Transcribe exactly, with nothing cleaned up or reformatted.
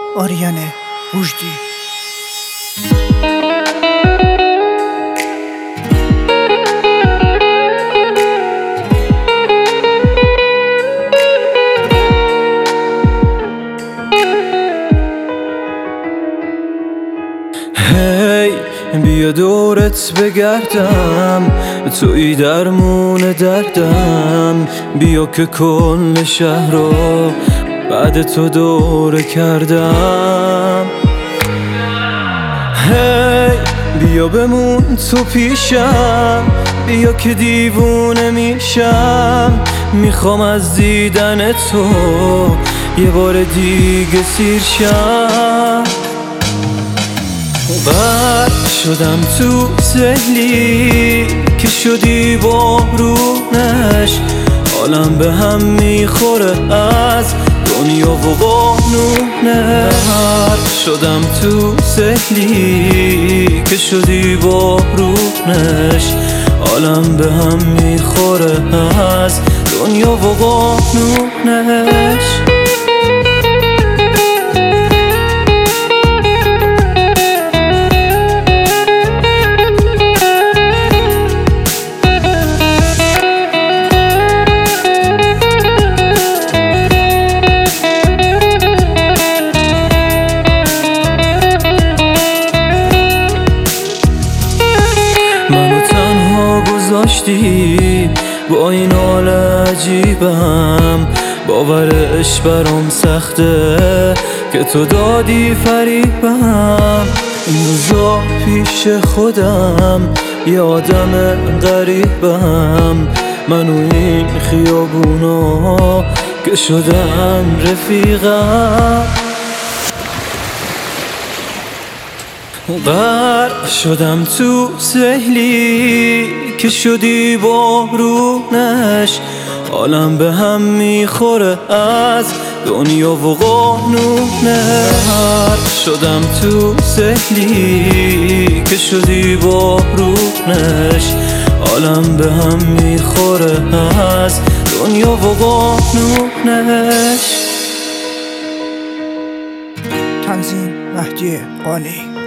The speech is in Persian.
آریان وجدی. هی بیا دورت بگردم، توی درمون دردم. بیا که کل شهر رو بعد تو دوره کردم. هی بیا بمون تو پیشم، بیا که دیوونه میشم. میخوام از دیدن تو یه بار دیگه سیر شم. غرق شدم تو سیلی که شدی بارونش. حالم به هم میخوره از دنیا و قانونش. غرق شدم تو سیلی که شدی بارونش. حالم به هم میخوره از دنیا و قانونش. منو تنها گذاشتی با این حال عجیبم. باورش برام سخته که تو دادی فریبم. این روزا پیش خودم یه آدم غریبم. من و این خیابونا که شدن رفیقم. غرق شدم تو سیلی که شدی بارونش. حالم به هم میخوره از دنیا و قانونش. غرق شدم تو سیلی که شدی بارونش. حالم به هم میخوره از دنیا و قانونش. تنظیم مهدی قانی.